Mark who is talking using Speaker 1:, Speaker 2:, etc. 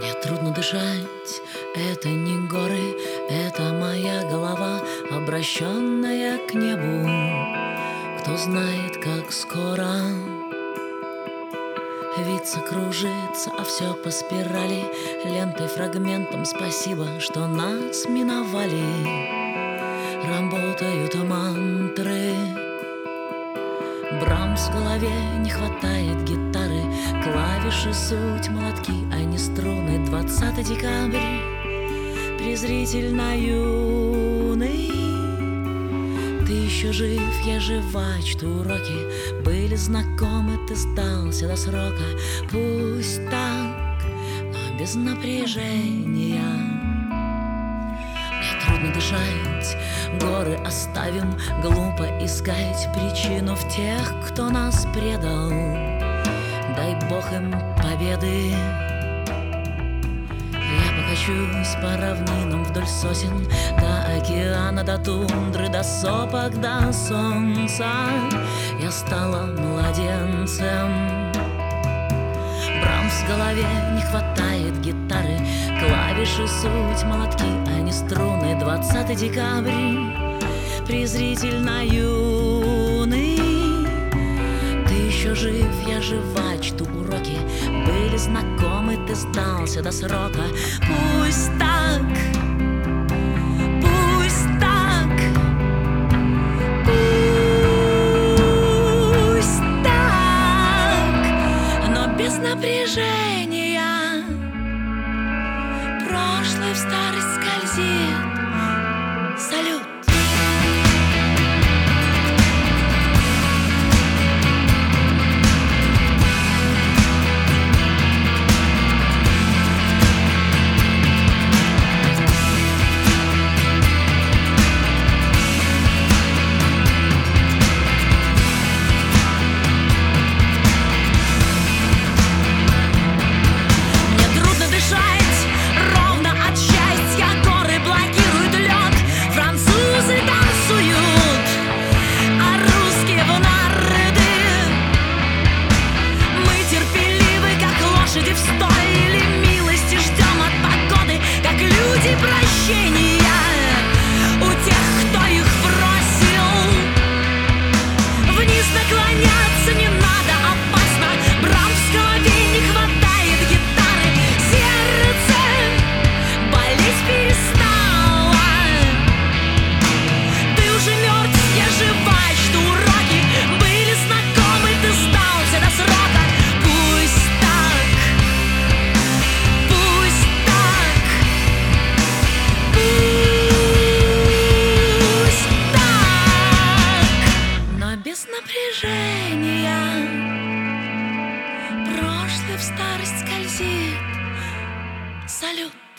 Speaker 1: Мне трудно дышать, это не горы, это моя голова, обращенная к небу. Кто знает, как скоро виться, кружится, а все по спирали, лентой, фрагментом. Спасибо, что нас миновали. Работают мантры, Брамс в голове, не хватает гитары, клавиши суть молотки, а не струны. 20 декабрь, презрительно юный. Ты еще жив, я жива, чту уроки были знакомы, ты сдался до срока. Пусть так, но без напряжения. Мне трудно дышать, горы оставим, глупо искать причину в тех, кто нас предал. Дай Бог им победы. Я покачусь по равнинам вдоль сосен, до океана, до тундры, до сопок, до солнца. Я стала младенцем. Брамс в голове, не хватает гитары, клавиши суть молотки, а не струны. 20 декабрь, презрительно юный. Ты еще жив, я жива, чту уроки были знакомы, ты сдался до срока. Пусть так, пусть так, пусть так, но без напряжения. Прошлое в старость скользит. Салют! В стойле милости ждем от погоды, как люди прощения у тех, кто их бросил. Вниз наклоняться не надо, опасно. Брамс в голове, не хватает гитары, сердце болеть перестало. Ты уже мертв, я жива, что уроки были знакомы, ты сдался до срока. Без напряжения. Прошлое в старость скользит. Салют!